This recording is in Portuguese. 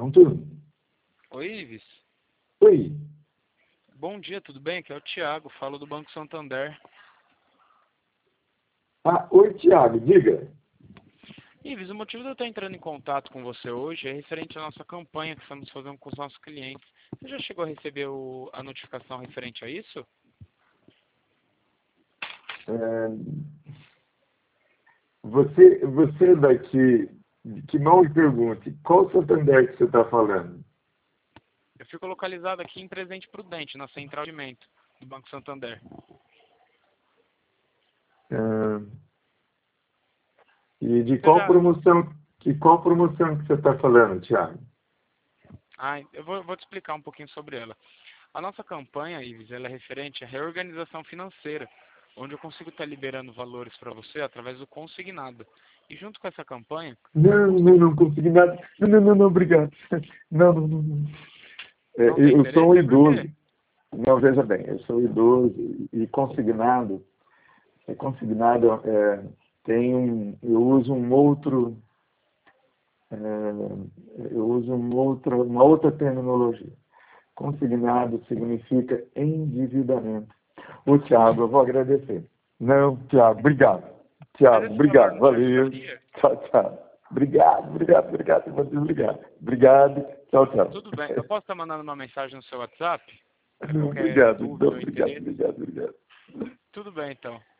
Pronto? Oi, Ives. Oi. Bom dia, tudo bem? Aqui é o Thiago, falo do Banco Santander. Ah, oi, Thiago, diga. Ives, o motivo de eu estar entrando em contato com você hoje é referente à nossa campanha que estamos fazendo com os nossos clientes. Você já chegou a receber a notificação referente a isso? Você daqui, que mal me pergunte, qual Santander que você está falando? Eu fico localizado aqui em Presidente Prudente, na central de atendimento do Banco Santander. Ah, e de Você qual já... promoção, qual promoção que você está falando, Thiago? eu vou te explicar um pouquinho sobre ela. A nossa campanha, Ives, ela é referente à reorganização financeira, onde eu consigo estar liberando valores para você através do consignado. E junto com essa campanha, eu consigo... Não consegui nada. Não, obrigado. Não. Não tem Eu sou um interesse? Por idoso. quê? Não, veja bem, eu sou idoso e consignado eu uso uma outra terminologia. Consignado significa endividamento. Ô, Thiago, eu vou agradecer. Não, Thiago, obrigado. Mas Thiago, esse valor obrigado, não te valeu. ajudaria? Tchau. Obrigado, eu vou desligar. Obrigado, tchau. Tudo bem. Eu posso estar mandando uma mensagem no seu WhatsApp? Não, Qualquer obrigado, dúvida ou obrigado, interesse? obrigado. Tudo bem, então.